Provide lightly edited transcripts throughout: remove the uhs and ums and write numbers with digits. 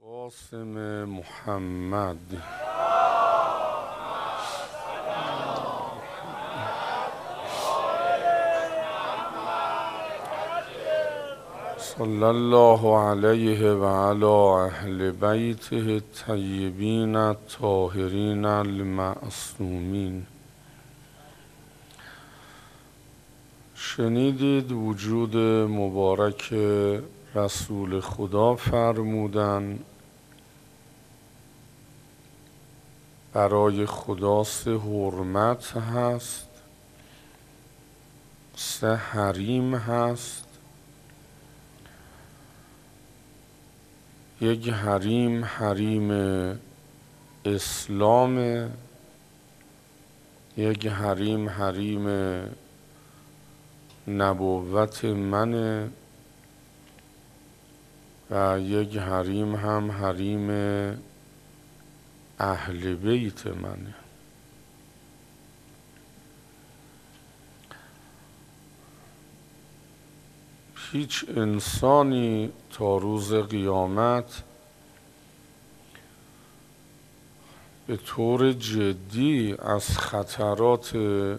قاسم محمد صلی الله علیه و علی اهل بیته الطیبین الطاهرین المعصومین. شنیدید وجود مبارک رسول خدا فرمودن برای خدا 3 حرمت هست، 3 حریم هست. یک حریم حریم اسلام، یک حریم حریم نبوت منه و یک حریم هم حریم اهل بیت منه. هیچ انسانی تا روز قیامت به طور جدی از خطرات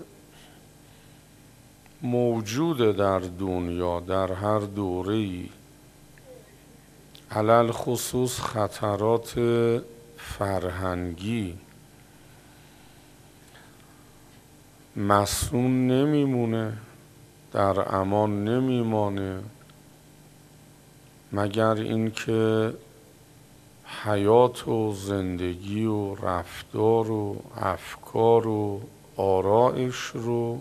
موجود در دنیا در هر دوره‌ای، علل خصوص خطرات فرهنگی، مصون نمیمونه، در امان نمیمانه، مگر اینکه حیات و زندگی و رفتار و افکار و آرایش رو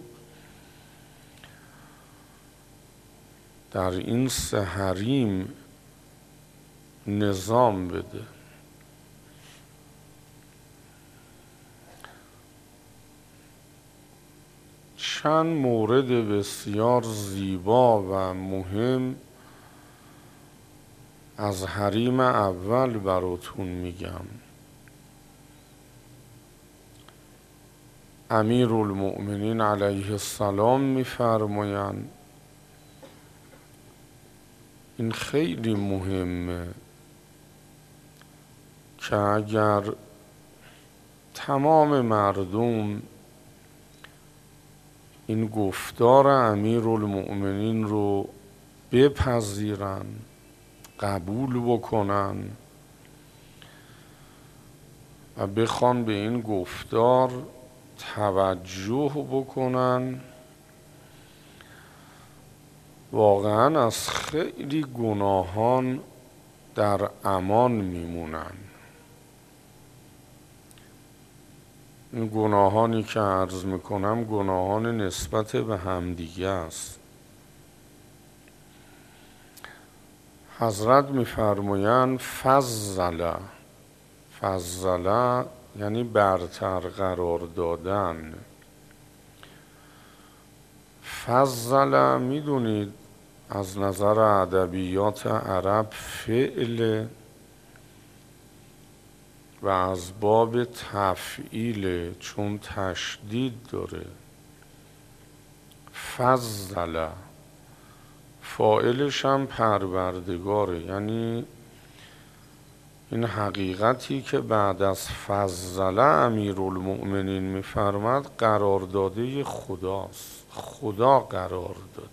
در این 3 حریم نظام بده. چند مورد بسیار زیبا و مهم از حریم اول براتون میگم. امیرالمؤمنین علیه السلام میفرمایند این خیلی مهمه که اگر تمام مردم این گفتار امیرالمؤمنین رو بپذیرن، قبول بکنن و بخوان به این گفتار توجه بکنن، واقعا از خیلی گناهان در امان میمونن. این گناهانی که عرض میکنم گناهان نسبت به همدیگه است. حضرت میفرمایند فضل یعنی برتر قرار دادن. فضل میدونید از نظر ادبیات عرب فعل و از باب تفعیل، چون تشدید داره. فضل فاعلش هم پروردگاره، یعنی این حقیقتی که بعد از فضل امیرالمؤمنین میفرماد قرارداده خداست. خدا قرار داده.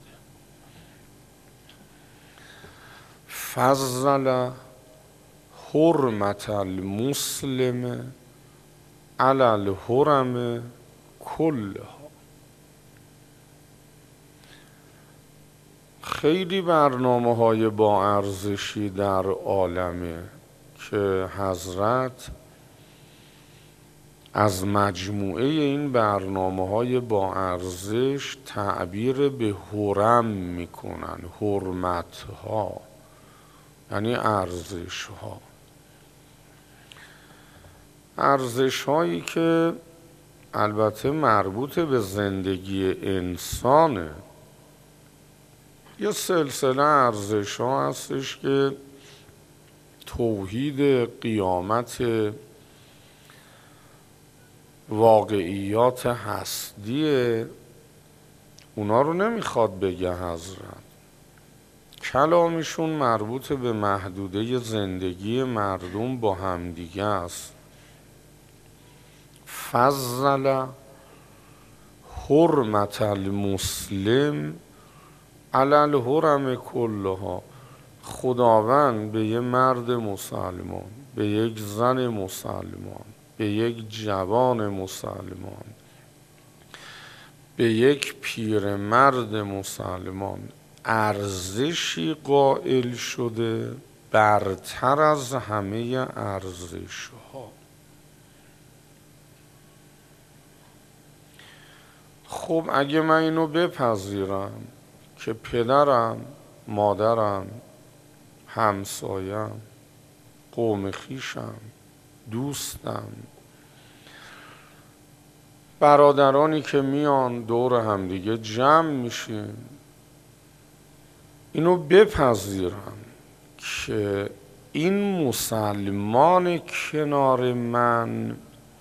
فضل حرمت المسلم علی الحرم کلها. خیلی برنامه‌های با ارزشی در عالمه که حضرت از مجموعه این برنامه‌های با ارزش تعبیر به حرم میکنن. حرمت‌ها یعنی ارزش‌ها، ارزش‌هایی که البته مربوط به زندگی انسانه. یه سلسله ارزش‌ها هستش که توحید، قیامت، واقعیات هستیه، اونا رو نمیخواد بگه حضرت. کلامیشون مربوط به محدوده زندگی مردم با همدیگه است. فضل حرمت المسلم علی الحرم کلها. خداوند به یه مرد مسلمان، به یک زن مسلمان، به یک جوان مسلمان، به یک پیرمرد مسلمان ارزشی قائل شده برتر از همه ارزش‌ها. خب اگه من اینو بپذیرم که پدرم، مادرم، همسایم، قوم خویشم، دوستم، برادرانی که میان دور همدیگه جمع میشیم، اینو بپذیرم که این مسلمان کنار من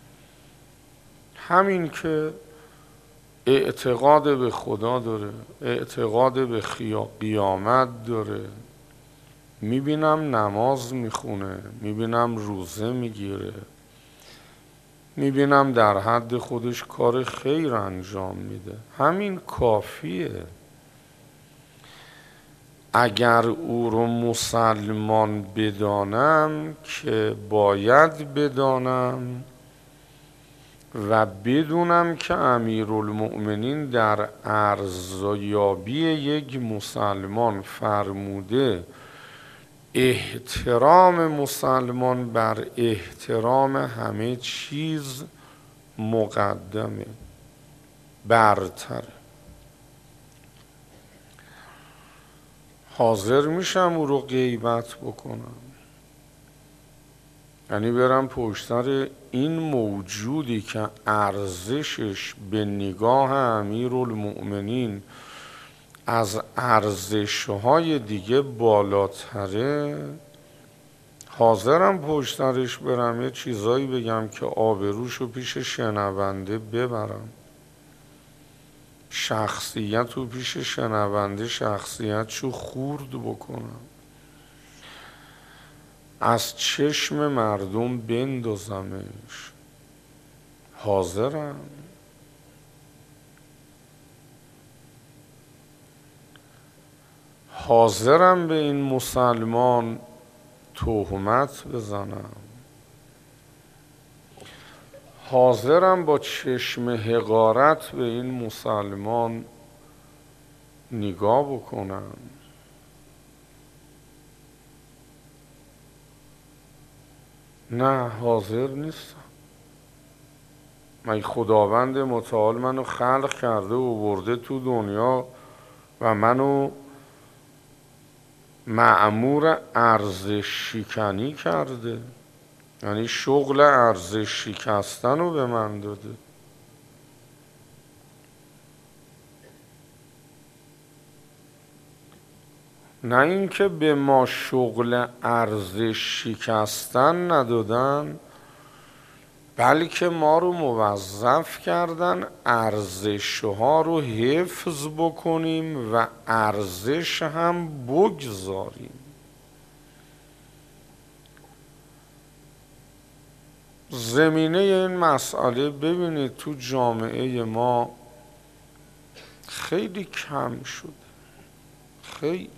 همین که اعتقاد به خدا داره، اعتقاد به قیامت داره، میبینم نماز میخونه، میبینم روزه میگیره، میبینم در حد خودش کار خیر انجام میده، همین کافیه. اگر او رو مسلمان بدانم که باید بدانم و بدونم که امیرالمؤمنین در ارزیابی یک مسلمان فرموده احترام مسلمان بر احترام همه چیز مقدمه، برتره. حاضر میشم او رو غیبت بکنم، یعنی برم پشتر این موجودی که ارزشش به نگاه امیرالمؤمنین از ارزش‌های دیگه بالاتره، حاضرم پشترش برم یه چیزایی بگم که آبروشو پیش شنونده ببرم، شخصیتو پیش شنونده شخصیتشو خورد بکنم، از چشم مردم بندازمش. حاضرم. حاضرم به این مسلمان تهمت بزنم، حاضرم با چشم حقارت به این مسلمان نگاه بکنم. نه، حاضر نیستم. من خداوند متعال منو خلق کرده و برده تو دنیا و منو مأمور ارزش شکنی کرده، یعنی شغل ارزش شکستن رو به من داده. نه اینکه به ما شغل ارزش شکستن ندادن، بلکه ما رو موظف کردن ارزش‌ها رو حفظ بکنیم و ارزش هم بگذاریم. زمینه این مسئله ببینید تو جامعه ما خیلی کم شده، خیلی.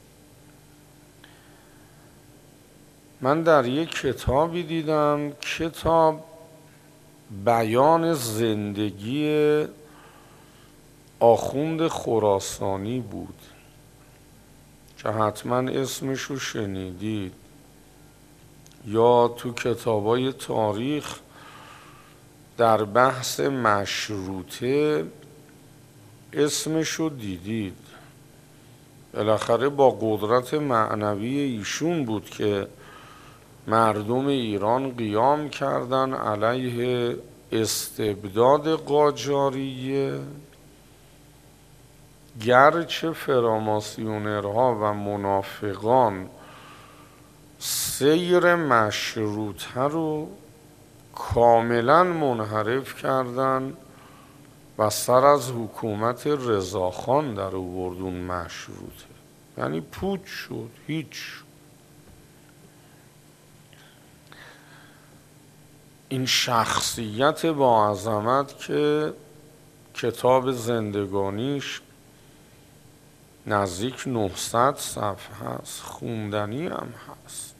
من در یک کتابی دیدم، کتاب بیان زندگی آخوند خراسانی بود که حتما اسمشو شنیدید، یا تو کتابای تاریخ در بحث مشروطه اسمشو دیدید. بالاخره با قدرت معنوی ایشون بود که مردم ایران قیام کردن علیه استبداد قاجاریه، گرچه فراماسیونرها و منافقان سیر مشروطه رو کاملا منحرف کردن و سر از حکومت رضاخان در آوردون مشروطه. یعنی پوچ شد، هیچ. این شخصیت با عظمت که کتاب زندگانیش نزدیک 900 صفحه هست، خوندنی هم هست،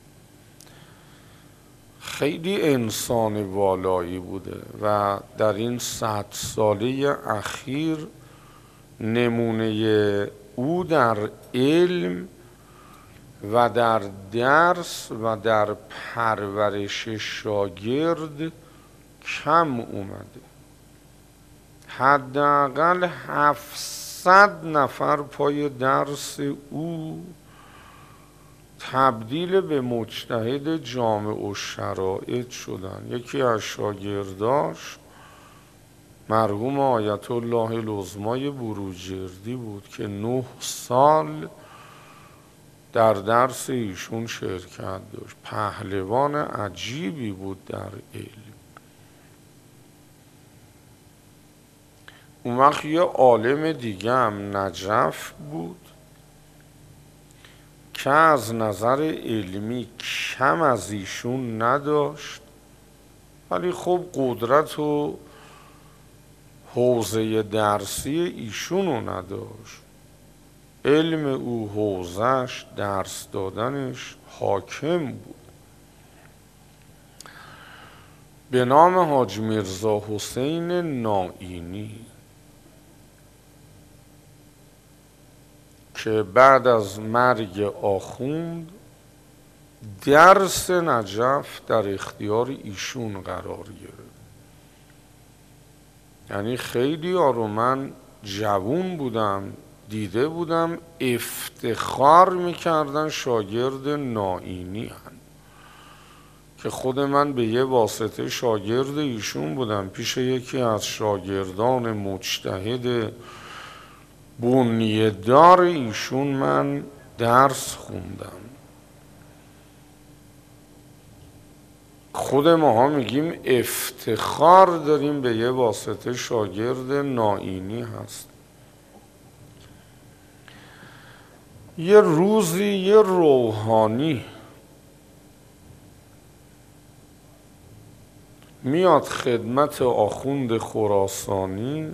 خیلی انسان والایی بوده و در این 100 ساله اخیر نمونه او در علم و در درس و در پرورش شاگرد کم اومده. حداقل 700 نفر پای درس او تبدیل به مجتهد جامع الشرائع شدن. یکی از شاگرداش مرحوم آیت الله العظمای بروجردی بود که 9 سال در درس ایشون شرکت داشت. پهلوان عجیبی بود در علم. اون وقت یه عالم دیگه هم نجف بود که از نظر علمی کم از ایشون نداشت، ولی خب قدرت و حوزه درسی ایشونو نداشت. علم او، حوزهش، درس دادنش حاکم بود. به نام حاج میرزا حسین نائینی که بعد از مرگ آخوند درس نجف در اختیار ایشون قرار گرفت. یعنی خیلی رو من جوون بودم دیده بودم افتخار میکردن شاگرد نائینی هن. که خود من به یه واسطه شاگرد ایشون بودم. پیش یکی از شاگردان مجتهد بنیه دار ایشون من درس خوندم. خود ماها میگیم افتخار داریم به یه واسطه شاگرد نائینی هست. یه روزی یه روحانی میاد خدمت آخوند خراسانی،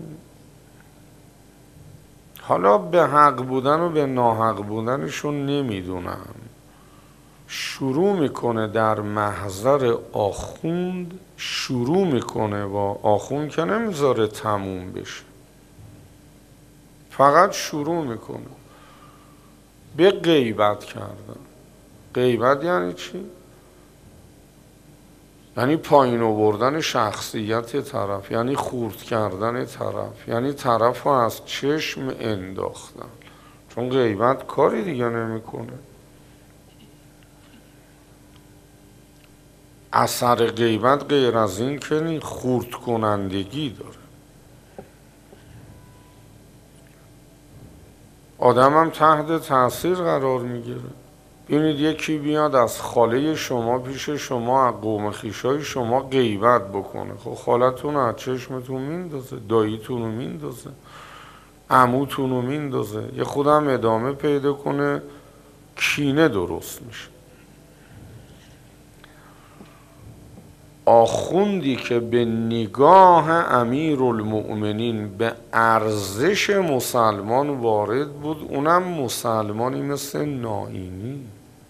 حالا به حق بودن و به ناحق بودنشون نمیدونم، شروع میکنه در محضر آخوند، شروع میکنه با آخوند که نمیذاره تموم بشه، فقط شروع میکنه به غیبت کردن. غیبت یعنی چی؟ یعنی پایین آوردن شخصیت طرف، یعنی خورد کردن طرف، یعنی طرف رو از چشم انداختن. چون غیبت کاری دیگه نمیکنه. اثر غیبت غیر از این که خورد کنندگی داره. آدم هم تحت تاثیر قرار میگیره. ببینید یکی بیاد از خاله شما پیش شما، از قوم خویشای شما غیبت بکنه، خب خالتون از چشمتون میندازه، داییتون رو میندازه، عموتون رو میندازه، یه خودم ادامه پیدا کنه، کینه درست میشه. آخوندی که به نگاه امیرالمؤمنین به ارزش مسلمان وارد بود، اونم مسلمانی مثل نائینی،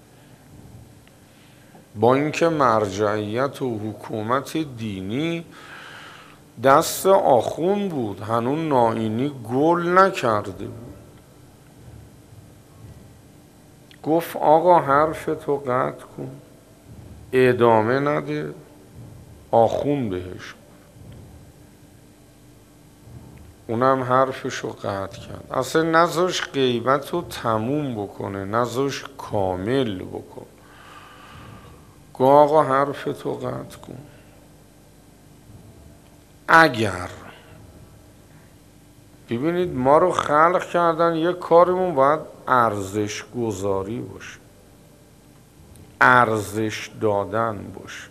با اینکه مرجعیت و حکومت دینی دست آخوند بود، هنوز نائینی گل نکرده بود. گفت آقا حرف تو قطع کن، ادامه نده. آخوند بهش، اونم حرفشو قطع کرد. اصلا نذاش غیبت رو تموم بکنه، نذاش کامل بکن. گفت آقا حرف تو قطع کن. اگر ببینید ما رو خلق کردن، یک کارمون باید ارزش گذاری باشه، ارزش دادن باشه.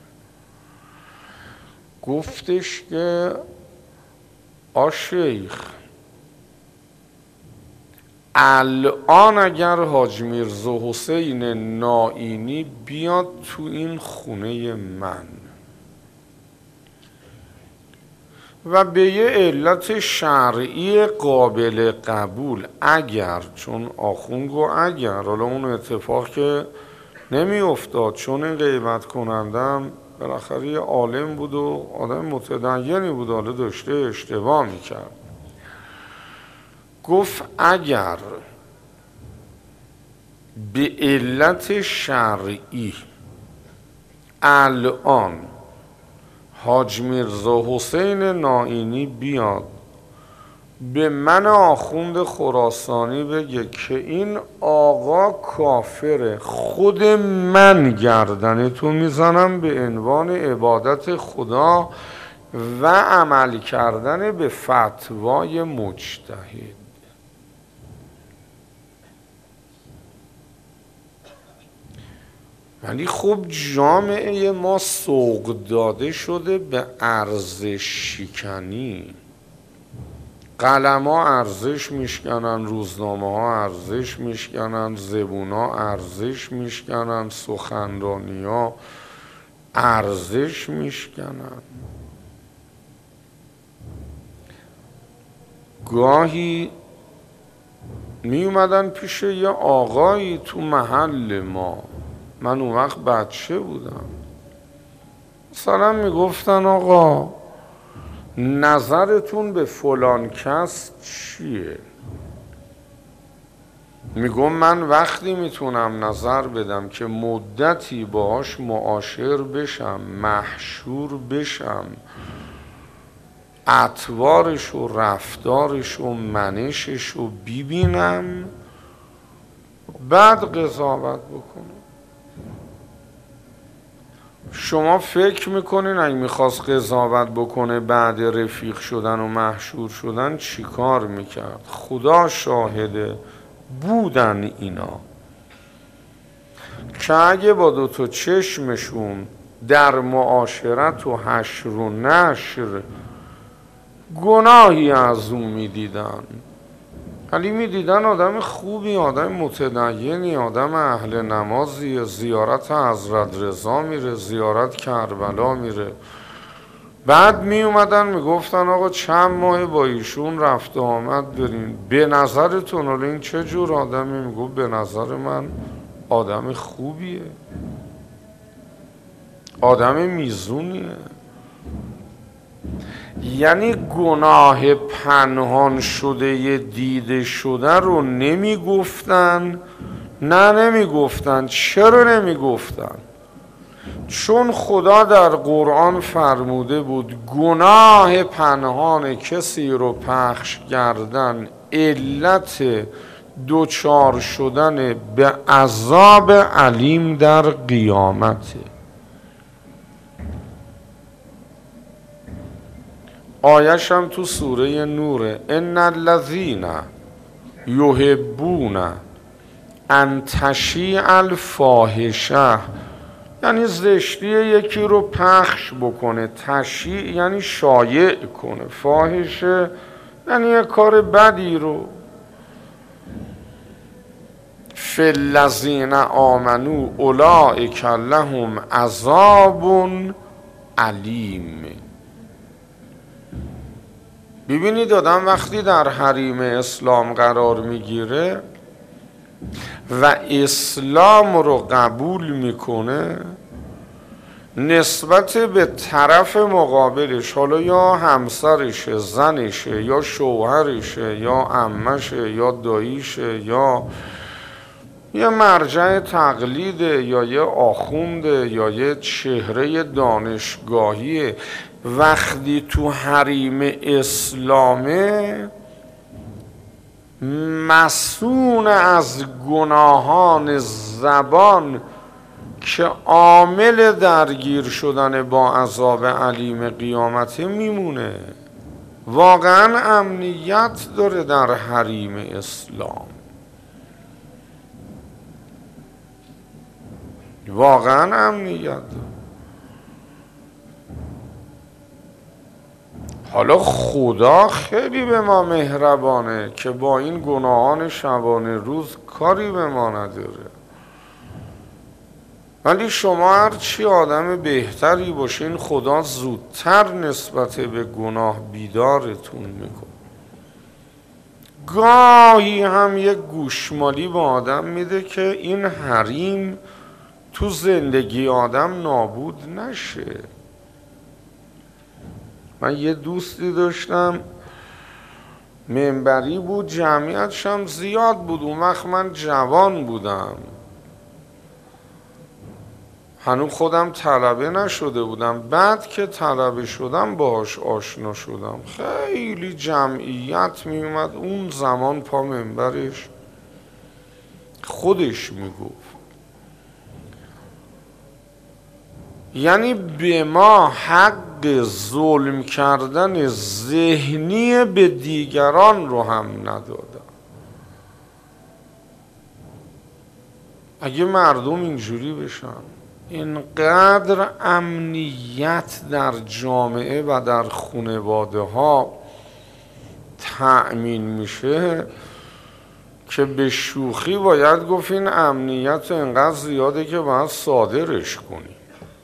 گفتش که شیخ الان اگر حاج میرزا حسین نائینی بیاد تو این خونه من و به یه علت شرعی قابل قبول، اگر، چون آخوند گو اگر، حالا اون اتفاق که نمی افتاد چون این غیبت کنندم بالاخره یه عالم بود و آدم متدینی بود، حالا داشته اشتباه میکرد، گفت اگر به علت شرعی الان حاج میرزا حسین نائینی بیاد به من آخوند خراسانی بگه که این آقا کافره، خود من گردن تو میزنم به عنوان عبادت خدا و عمل کردن به فتوای مجتهد. ولی خب جامعه ما سوق داده شده به ارزش شکنی. قلم ها ارزش میشکنن، روزنامه ها ارزش میشکنن، زبون ها ارزش میشکنن، سخنرانی ها ارزش میشکنن. گاهی می اومدن پیش یه آقایی تو محل ما، من اون وقت بچه بودم، مثلا میگفتن آقا نظرتون به فلان کس چیه؟ میگم من وقتی میتونم نظر بدم که مدتی باهاش معاشر بشم، محشور بشم، اطوارش و رفتارش و منشش رو ببینم، بعد قضاوت بکنم. شما فکر میکنین اگه میخواست قضاوت بکنه بعد رفیق شدن و محشور شدن چی کار میکرد؟ خدا شاهده بودن اینا که اگه با دوتا چشمشون در معاشرت و حشر و نشر گناهی از اون میدیدن، ولی میدیدن آدم خوبی، آدم متدینی، آدم اهل نمازی، زیارت حضرت رضا میره، زیارت کربلا میره، بعد می اومدن میگفتن آقا چند ماه با ایشون رفت و آمد برین، به نظرتون حالا این چه جور آدمی؟ میگو به نظر من آدم خوبیه، آدم میزونیه. یعنی گناه پنهان شده دیده شده رو نمیگفتن؟ نه نمیگفتن. چرا نمیگفتن؟ چون خدا در قرآن فرموده بود گناه پنهان کسی رو پخش کردن علت دوچار شدن به عذاب علیم در قیامته. آیش هم تو سوره نوره، ان الذین یحبون ان تشیع الفاحشه، یعنی زشتی یکی رو پخش بکنه، تشیع یعنی شایع کنه، فاحشه یعنی یک کار بدی رو. فی الذین آمنوا اولئک لهم عذاب علیم. ببینید آدم وقتی در حریم اسلام قرار میگیره و اسلام رو قبول میکنه، نسبت به طرف مقابلش، حالا یا همسرشه، زنشه، یا شوهرشه، یا عمشه، یا داییشه، یا یه مرجع تقلیده، یا یه آخونده، یا یه چهره دانشگاهیه، وقتی تو حریم اسلامه مسئول از گناهان زبان که عامل درگیر شدن با عذاب علیم قیامته میمونه. واقعا امنیت داره در حریم اسلام، واقعا امنیت داره. حالا خدا خیلی به ما مهربانه که با این گناهان شبانه روز کاری به ما نداره، ولی شما هرچی آدم بهتری باشین خدا زودتر نسبت به گناه بیدارتون میکنه. گاهی هم یک گوشمالی به آدم میده که این حریم تو زندگی آدم نابود نشه. من یه دوستی داشتم منبری بود، جمعیتش هم زیاد بود، اون وقت من جوان بودم، هنوز خودم طلبه نشده بودم. بعد که طلبه شدم باهاش آشنا شدم، خیلی جمعیت می اومد. اون زمان پا منبرش خودش میگفت، یعنی به ما حق ظلم کردن ذهنی به دیگران رو هم ندادن. اگه مردم اینجوری بشن، اینقدر امنیت در جامعه و در خانواده ها تأمین میشه که به شوخی باید گفت این امنیت اینقدر زیاده که باید صادرش کنی.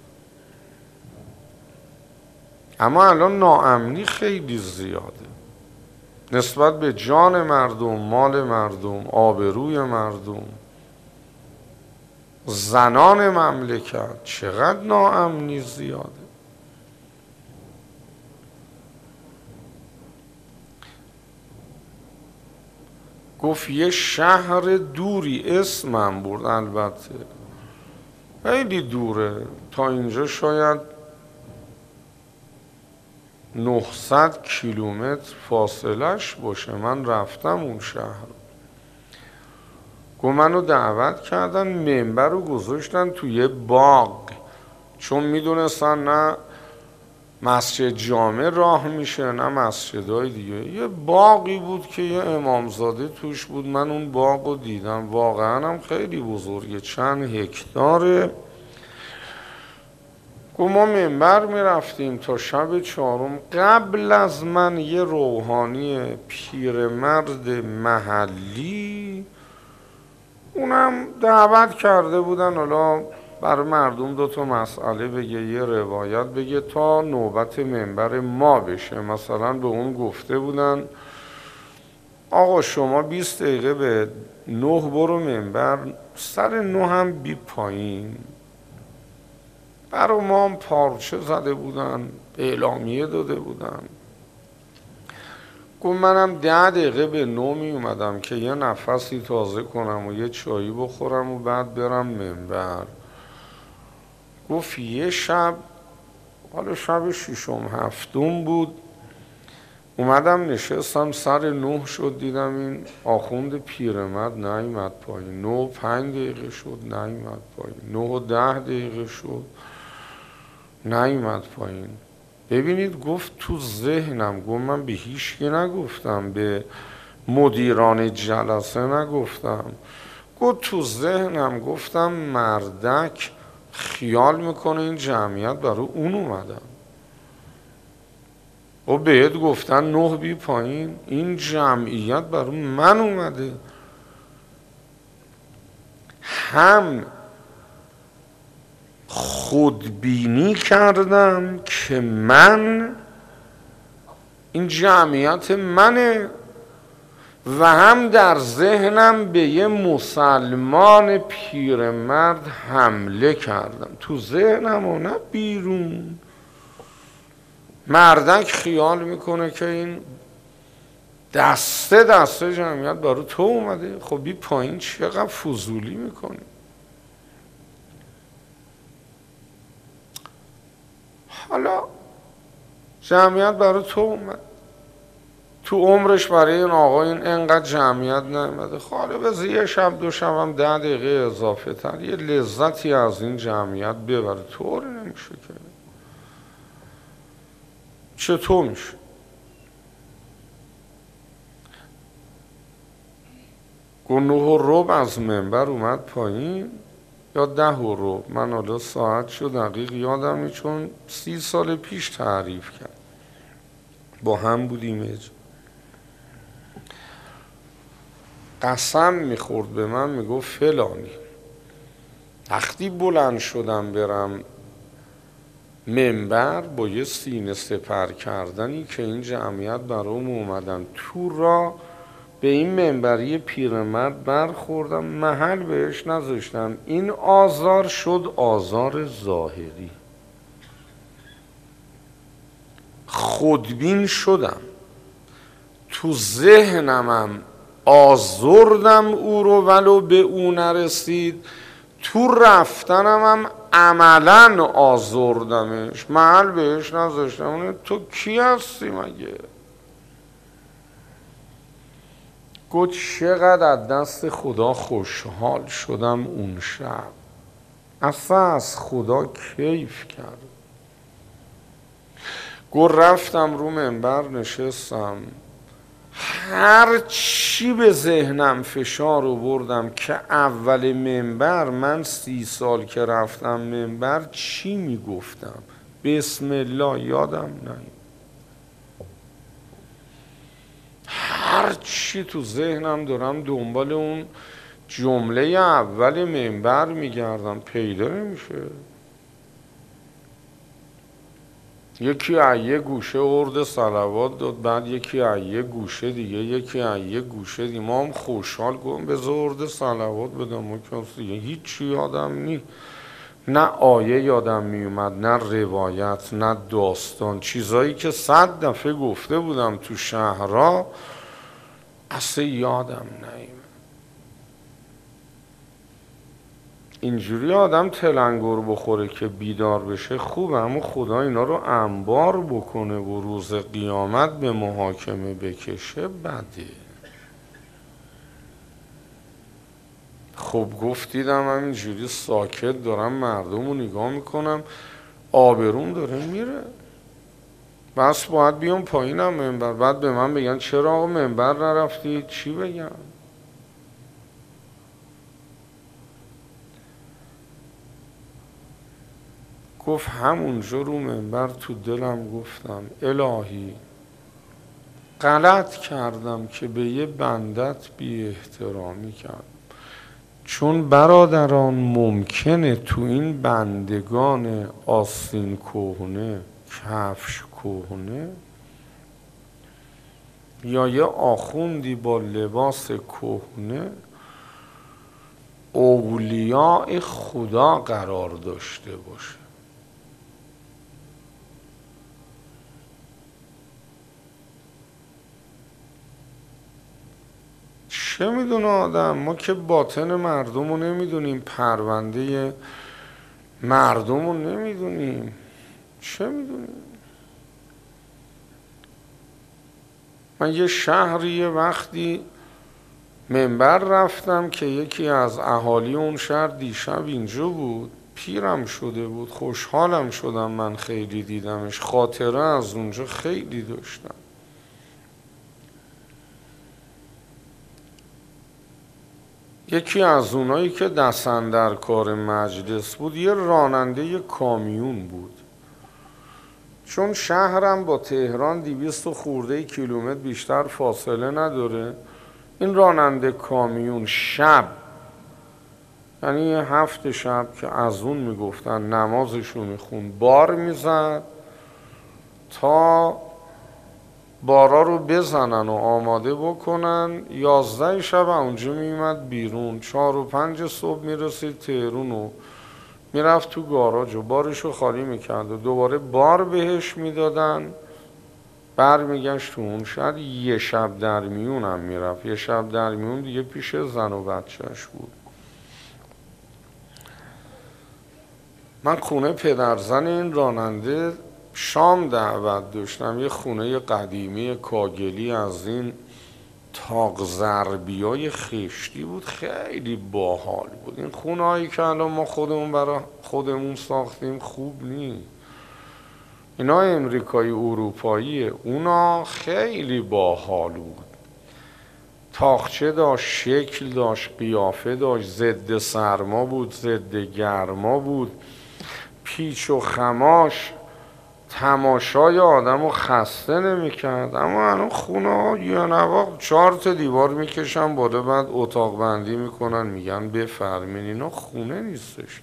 اما الان ناامنی خیلی زیاده نسبت به جان مردم، مال مردم، آبروی مردم، زنان مملکت. چقدر ناامنی زیاده. گفت یه شهر دوری، اسمم برد، البته خیلی دوره، تا اینجا شاید 900 کیلومتر فاصلش باشه. من رفتم اون شهر، گفت منو دعوت کردن، منبر رو گذاشتن توی یه باغ، چون میدونستن نه مسجد جامع راه میشه نه مسجدهای دیگه. یه باغی بود که یه امامزاده توش بود. من اون باغ رو دیدم، واقعا هم خیلی بزرگه، چند هکتاره. گفت ما منبر میرفتیم تا شب 4. قبل از من یه روحانی پیرمرد محلی، اونم دعوت کرده بودن حالا برای مردم 2 مسئله بگه، یه روایت بگه تا نوبت منبر ما بشه. مثلا به اون گفته بودن آقا شما 20 دقیقه به 9 برو منبر، سر 9 هم بی پایین. برای ما هم پارچه زده بودن، اعلامیه داده بودن. گفت منم 10 دقیقه به 9 می اومدم که یه نفسی تازه کنم و یه چایی بخورم و بعد برم منبر. گفت یه شب، حالا شب 6م 7م بود، اومدم نشستم، سر 9 شد، دیدم این آخوند پیرمرد نیامد پایین. 9 و 5 دقیقه شد نیامد پایین، 9 و 10 دقیقه شد نیامد پایین. ببینید گفت تو ذهنم، گفت من به هیچ کی نگفتم، به مدیران جلسه نگفتم، گفت تو ذهنم گفتم مردک خیال میکنه این جمعیت برای اون اومدن و بهت گفتن 9 بی پایین، این جمعیت برای من اومده. هم خودبینی کردم که من، این جمعیت منه، و هم در ذهنم به یه مسلمان پیرمرد حمله کردم، تو ذهنم و نه بیرون. مردک خیال میکنه که این دسته جمعیت برای تو اومده. خب بی پایین چقدر فضولی میکنی. حالا جمعیت برای تو اومد، تو عمرش برای این آقا این انقدر جمعیت نمیده. خاله بذار یه شب 2 شب هم 10 دقیقه اضافه تر یه لذتی از این جمعیت ببره. طوری نمیشه که. چطور میشه؟ گفت 9:15 از منبر اومد پایین یا 10:15، من حالا ساعت شد دقیق یادم نیست چون 30 سال پیش تعریف کرد. با هم بودیم. قسم میخورد به من، میگفت فلانی وقتی بلند شدم برم منبر با یه سینه سپر کردنی که این جمعیت برام اومدن تو را به این منبری پیرمرد برخوردم، محل بهش نذاشتم. این آزار شد آزار ظاهری، خودبین شدم، تو ذهنمم آزردم او رو ولو به او نرسید، تو رفتنم هم عملا آزردمش، محل بهش نذاشتم. تو کی هستی مگه؟ گفت چقدر از دست خدا خوشحال شدم اون شب، اصلا از خدا کیف کرد. گفت رفتم رو منبر نشستم، هر چی به ذهنم فشار آوردم که اول منبر من 30 سال که رفتم منبر چی میگفتم، بسم الله یادم نمیاد. هر چی تو ذهنم دارم دنبال اون جمله اول منبر میگردم، پیدا نمیشه. یکی یه گوشه ارد صلوات داد، بعد یکی یه گوشه دیگه، یکی یه گوشه دیگه. ما هم خوشحال گفتم بذار ارد صلوات بدم. ما که هیچی یادم نی، نه آیه یادم میومد، نه روایت، نه داستان. چیزایی که 100 دفعه گفته بودم تو شهرها اصلا یادم نمیاد. اینجوری آدم تلنگر بخوره که بیدار بشه خوبه، اما خدا اینا رو انبار بکنه و روز قیامت به محاکمه بکشه بده. خب گفتیدم همینجوری ساکت دارم مردم رو نگاه میکنم، آبروم داره میره، بس باید بیام پایینم منبر، بعد به من بگن چرا آقا منبر نرفتی؟ چی بگم؟ گفت همونجا رو منبر تو دلم گفتم الهی غلط کردم که به یه بندت بی احترامی کردم، چون برادران ممکنه تو این بندگان آستین کهنه، کفش کهنه، یا یه آخوندی با لباس کهنه اولیاء خدا قرار داشته باشه. چه میدونه آدم؟ ما که باطن مردم رو نمیدونیم، پرونده مردم رو نمیدونیم، چه میدونیم؟ من یه شهری یه وقتی منبر رفتم که یکی از اهالی اون شهر دیشب اینجا بود، پیرم شده بود، خوشحالم شدم من خیلی دیدمش، خاطره از اونجا خیلی داشتم. یکی از اونایی که دست‌اندر کار مجلس بود یه راننده کامیون بود، چون شهرم با تهران 200 خورده کیلومتر بیشتر فاصله نداره. این راننده کامیون شب، یعنی 7 شب که از اون میگفتن نمازشو میخون، بار میزد تا بارا رو بزنن و آماده بکنن. 11 شب اونجا میومد بیرون، 4 و 5 صبح میرسید تهرون و میرفت تو گاراژ و بارشو خالی میکرد و دوباره بار بهش میدادن، برمیگشت تو اون شهر. یه شب در میون هم میرفت، یه شب در میون دیگه پیش زن و بچهش بود. من خونه پدرزن این راننده شام دعوت داشتم، یه خونه قدیمی کاگلی از این تاق ضربیای خشتی بود، خیلی باحال بود. این خونه هایی که الان ما خودمون برای خودمون ساختیم خوب نیست، اینا امریکایی اروپاییه، اونا خیلی باحال بود. تاقچه داشت، شکل داشت، قیافه داشت، ضد سرما بود، ضد گرما بود، پیچ و خماش تماشای آدم رو خسته نمیکرد. اما الان خونه ها یه نواق 4 تا دیوار میکشن بالا، بعد اتاق بندی میکنن میگن بفرمین. اینا خونه نیستش،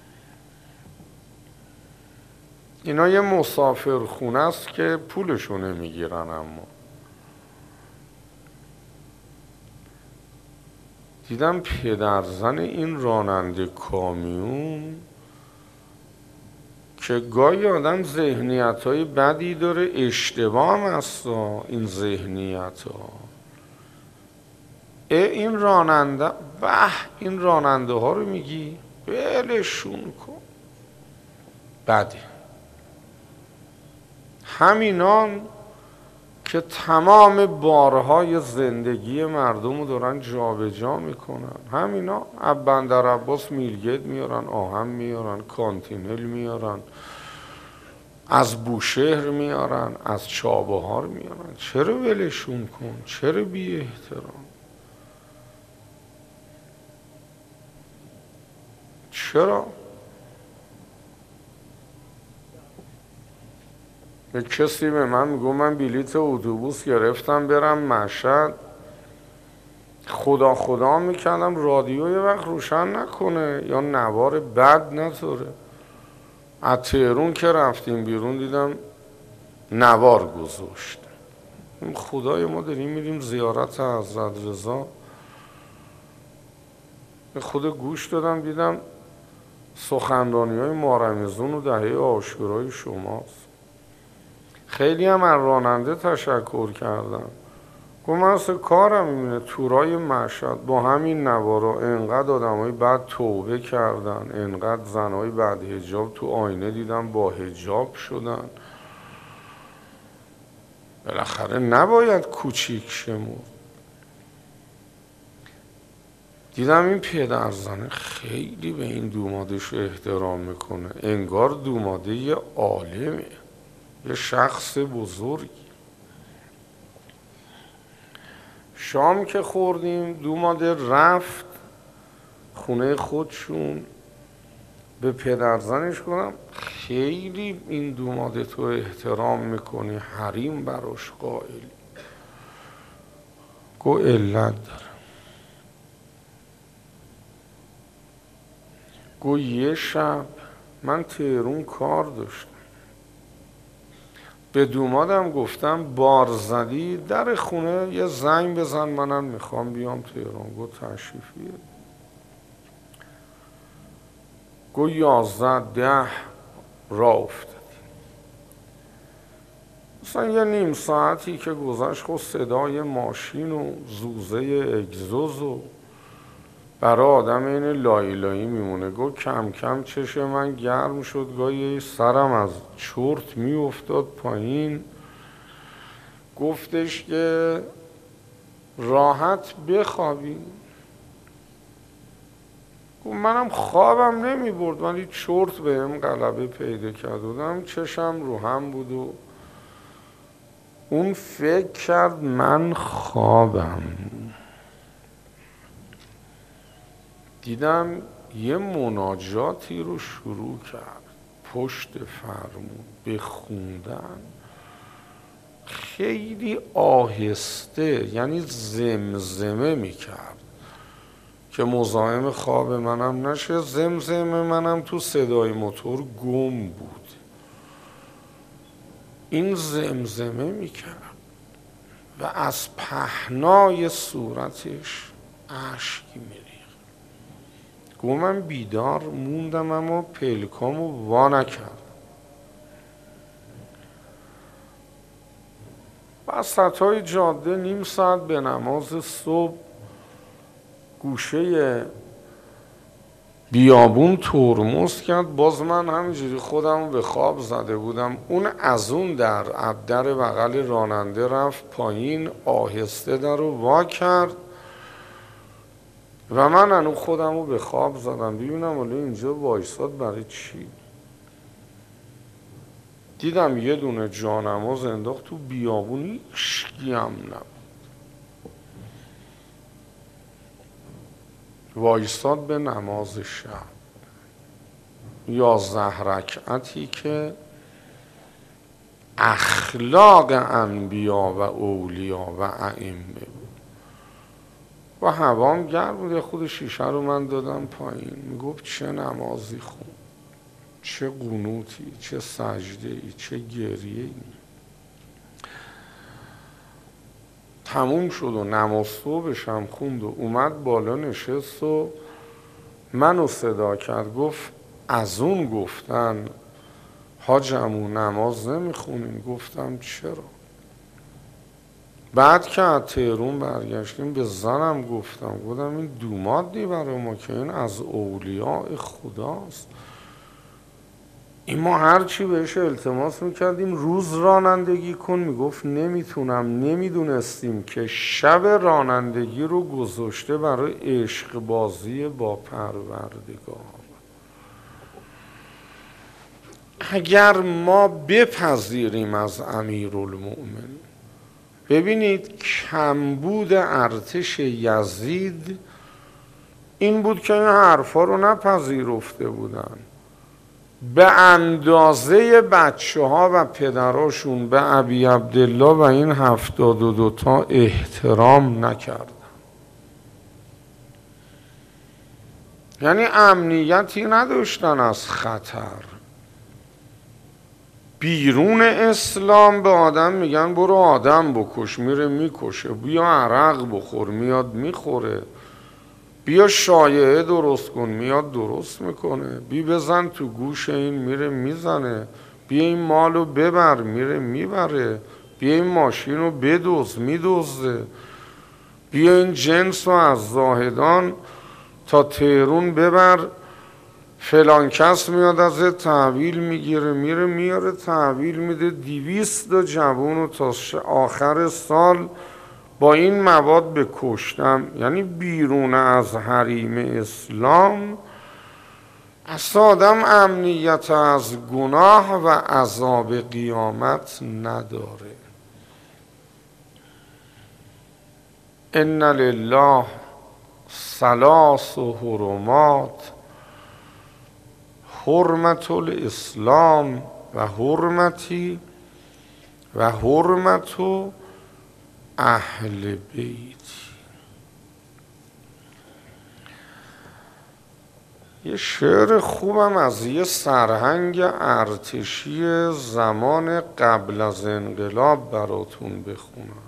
اینا یه مسافر خونه است که پولشو نمیگیرن. اما دیدم پدرزن این راننده کامیون که گاهی آدم ذهنیت های بدی داره، اشتباه هم هست این ذهنیت ها. این راننده این راننده ها رو میگی بلشون کن، بده. همینان که تمام بارهای زندگی مردم رو دارن جابجا میکنن، همینا از بندر عباس میلگید میارن، آهن میارن، کانتینل میارن، از بوشهر میارن، از چابهار میارن. چرا ولشون کن؟ چرا بی احترام؟ چرا؟ یه کسی به من میگو من بلیط اتوبوس گرفتم برم مشهد، خدا خدا میکردم رادیو یه وقت روشن نکنه یا نوار بد نذاره. از تهرون که رفتیم بیرون دیدم نوار گذاشت. خدای ما داریم میریم زیارت حضرت رضا، خود گوش دادم دیدم سخنرانی های مارمزون و دهه عاشورای شماست. خیلی هم از راننده تشکر کردم. گفت من اصلا کارم میبینه تورای مشهد با همین نوارا انقدر آدم های بعد توبه کردن، انقدر زنهای بعد حجاب تو آینه دیدم با حجاب شدن. بالاخره نباید کوچیک شمرد. دیدم این پدرزنه خیلی به این دومادش احترام میکنه، انگار دوماده یه عالمه، یه شخص بزرگی. شام که خوردیم دوماده رفت خونه خودشون. به پدرزنش گفتم خیلی این دوماده تو احترام میکنی، حریم براش قائلی. گو علت داره. گو یه شب من تهرون کار داشتم، به دومادم گفتم بار زدی در خونه یه زنگ بزن منم میخوام بیام تهران. گو تشریف بیار. گو 11 راه افتادیم. مثلا یه نیم ساعتی که گذشت خود صدای ماشین و زوزه اگزوز و برای آدم این لایی لایی میمونه. گو کم کم چشم من گرم شد، گاهی سرم از چرت میافتاد پایین. گفتش که راحت بخوابی. گفت منم خوابم نمی برد ولی چرت بهم غلبه پیدا کرده بودم، چشم رو هم بود و اون فکر کرد من خوابم. دیدم یه مناجاتی رو شروع کرد پشت فرمون به خوندن، خیلی آهسته، یعنی زمزمه میکرد که مزاحم خواب منم نشه. زمزمه منم تو صدای موتور گم بود. این زمزمه میکرد و از پهنای صورتش اشک میریخت. گو من بیدار موندم اما پلکامو وا نکردم. وسطای جاده نیم ساعت به نماز صبح گوشه بیابون ترمز کرد، باز من همینجوری خودم به خواب زده بودم. اون از اون در بغل راننده رفت پایین، آهسته در رو وا کرد و من انو خودم رو به خواب زدم ببینم ولی اینجا وایساد برای چی. دیدم یه دونه جانماز انداخت تو بیابونی، هیچکی هم نبود. وایساد به نماز شب 11 رکعتی که اخلاق انبیا و اولیا و ائمه بود. و هوام گرم بود. خود شیشه رو من دادم پایین. میگفت چه نمازی خون، چه قنوتی، چه سجده‌ای، چه گریه‌ای. تموم شد و نماز صبحش هم خوند و اومد بالا نشست و منو صدا کرد. گفت از اون گفتن حاجمون نماز نمیخونیم. گفتم چرا؟ بعد که از تهرون برگشتیم به زنم گفتم این دومادی برای ما که این از اولیاء خداست. این ما هرچی بهش التماس میکردیم روز رانندگی کن، میگفت نمیتونم. نمیدونستیم که شب رانندگی رو گذاشته برای عشق بازی با پروردگار. اگر ما بپذیریم از امیرالمؤمنین، ببینید کمبود ارتش یزید این بود که این حرفا رو نپذیرفته بودن. به اندازه بچه ها و پدراشون به ابی عبدالله و این 72 تا احترام نکردن. یعنی امنیتی نداشتن از خطر. بیرون اسلام به آدم میگن برو آدم بکش، میره میکشه. بیا عرق بخور، میاد میخوره. بیا شایعه درست کن، میاد درست میکنه. بیا بزن تو گوش این، میره میزنه. بیا این مالو ببر، میره میبره. بیا این ماشین رو بدزد، میدزده. بیا این جنس رو از زاهدان تا تهرون ببر، فلان کس میاد ازت تحویل میگیره. میره میاره تحویل میده. 200 جوون رو تا آخر سال با این مواد به کشتن. یعنی بیرون از حریم اسلام اصلا آدم امنیت از گناه و عذاب قیامت نداره. ان لله ثلاث حرمات، حرمت الاسلام و حرمتی و حرمت اهل بیت. یه شعر خوبم از یه سرهنگ ارتشی زمان قبل از انقلاب براتون بخونم.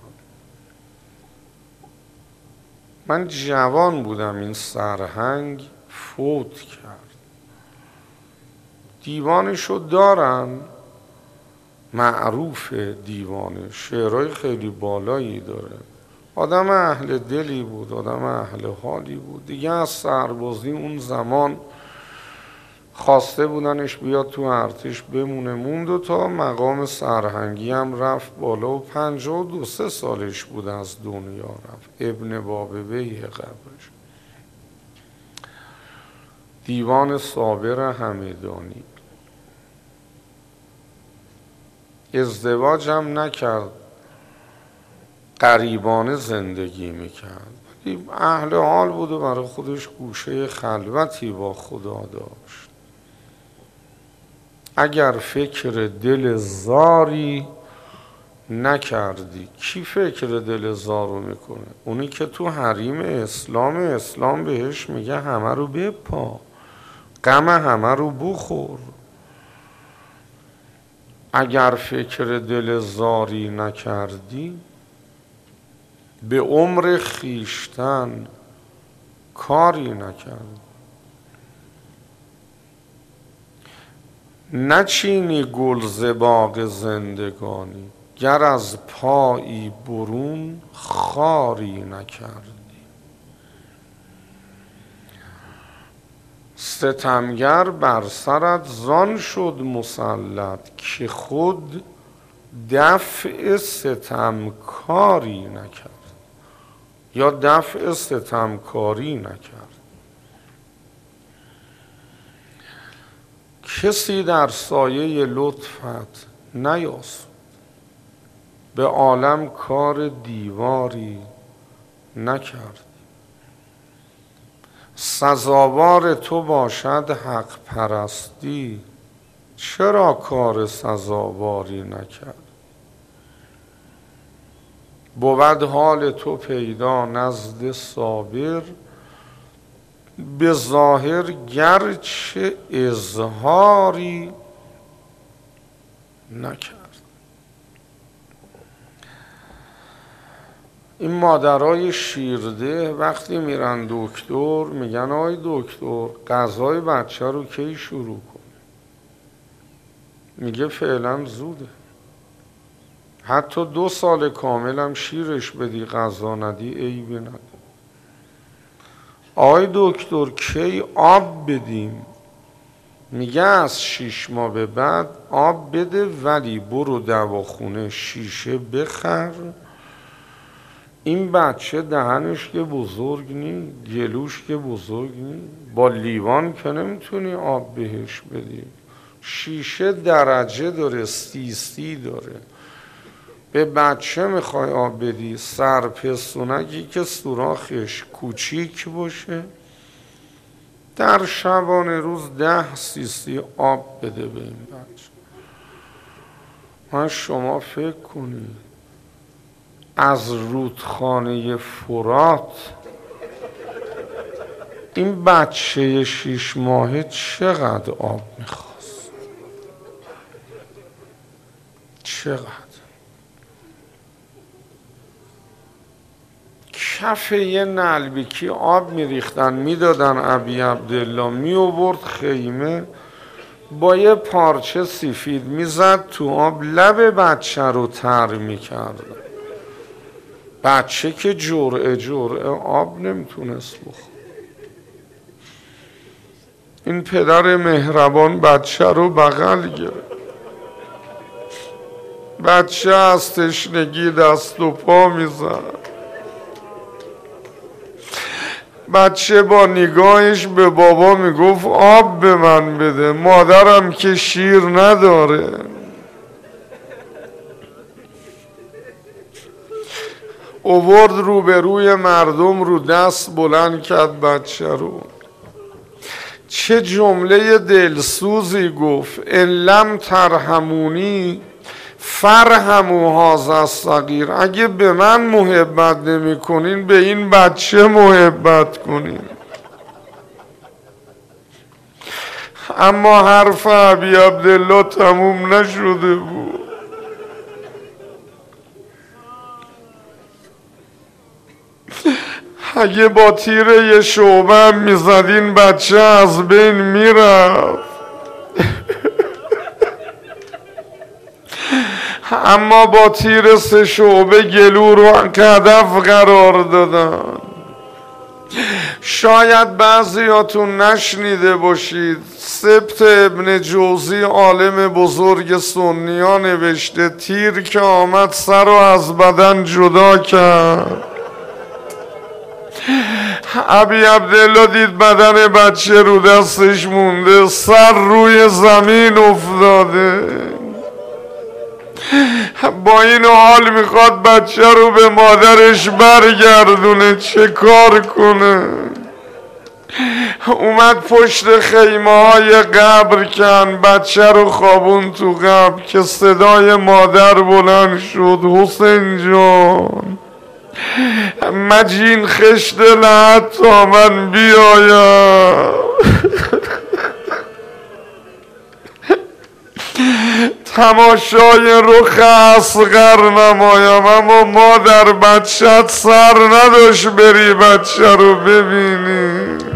من جوان بودم این سرهنگ فوت کرد. دیوانشو دارن، معروف دیوانه، شعرهای خیلی بالایی داره. آدم اهل دلی بود، آدم اهل حالی بود. دیگه از سربازی اون زمان خواسته بودنش بیاد تو ارتش بمونه. موند و تا مقام سرهنگی هم رفت بالا و 52 سالش بود از دنیا رفت. ابن بابویه قبرش. دیوان صابر همدانی. ازدواج هم نکرد، غریبانه زندگی میکرد. اهل حال بود و برای خودش گوشه خلوتی با خدا داشت. اگر فکر دل زاری نکردی، کی فکر دل زار رو میکنه؟ اونی که تو حریم اسلام بهش میگه همه رو بپا، غم همه رو بخور. اگر فکر دل زاری نکردی، به عمر خیشتن کاری نکردی. نچینی گل ز باغ زندگانی، گر از پایی برون خاری نکردی. ستمگر بر سرت زان شد مسلط، که خود دفع ستمکاری نکرد یا دفع ستمکاری نکرد. کسی در سایه لطفت نیاسود، به عالم کار دیواری نکرد. سزاوار تو باشد حق پرستی، چرا کار سزاواری نکرد؟ بود حال تو پیدا نزد صابر، به ظاهر گرچه اظهاری نکرد. این مادرای شیرده وقتی میرن دکتر میگن آی دکتر غذای بچه رو کی شروع کن؟ میگه فعلا زوده، حتی 2 سال کامل هم شیرش بدی غذا ندی عیبی نداره. آی دکتر کی آب بدیم؟ میگه از 6 ماه به بعد آب بده، ولی برو دواخونه شیشه بخر. این بچه دهنش که بزرگ نی، گلوش که بزرگ نی، با لیوان که نمیتونی آب بهش بدی. شیشه درجه داره، سی داره. به بچه میخوای آب بدی، سرپستونکی که سوراخش کوچیک باشه در شبانه روز 10 سی آب بده به این بچه. من شما فکر کنید از رودخانه فرات این بچه 6 ماهه چقدر آب میخواست؟ چقدر؟ کف یه نلبیکی آب میریختن میدادن ابی عبدالله، میآورد خیمه با یه پارچه سفید میزد تو آب، لب بچه رو تر میکرد. بچه که جرعه آب نمیتونست بخور. این پدر مهربان بچه رو بغل گرفت. بچه از تشنگی دست و پا میزد. بچه با نگاهش به بابا میگفت آب به من بده، مادرم که شیر نداره. اوورد روبروی مردم رو دست بلند کرد بچه رو. چه جمله دلسوزی گفت، ان لم ترحمونی فرحموا هذا الصغیر. اگه به من محبت نمی کنین به این بچه محبت کنین. اما حرف ابی عبدالله تموم نشده بود. اگه با تیر یه شعبه هم میزدین بچه از بین میرفت. اما با تیر 3 شعبه گلو رو هدف قرار دادن. شاید بعضیاتون نشنیده باشید، سبت ابن جوزی عالم بزرگ سنی ها نوشته تیر که آمد سر رو از بدن جدا کرد. ابی عبدالله دید بدن بچه رو دستش مونده، سر روی زمین افتاده. با این حال میخواد بچه رو به مادرش برگردونه، چه کار کنه؟ اومد پشت خیمه های قبر کن، بچه رو خوابون تو قبر که صدای مادر بلند شد حسین جان مجین خشت لحد تا من بیایم. تماشای رخ اصغر نمایم، اما مادر بچت سر نداشت بری بچه رو ببینی.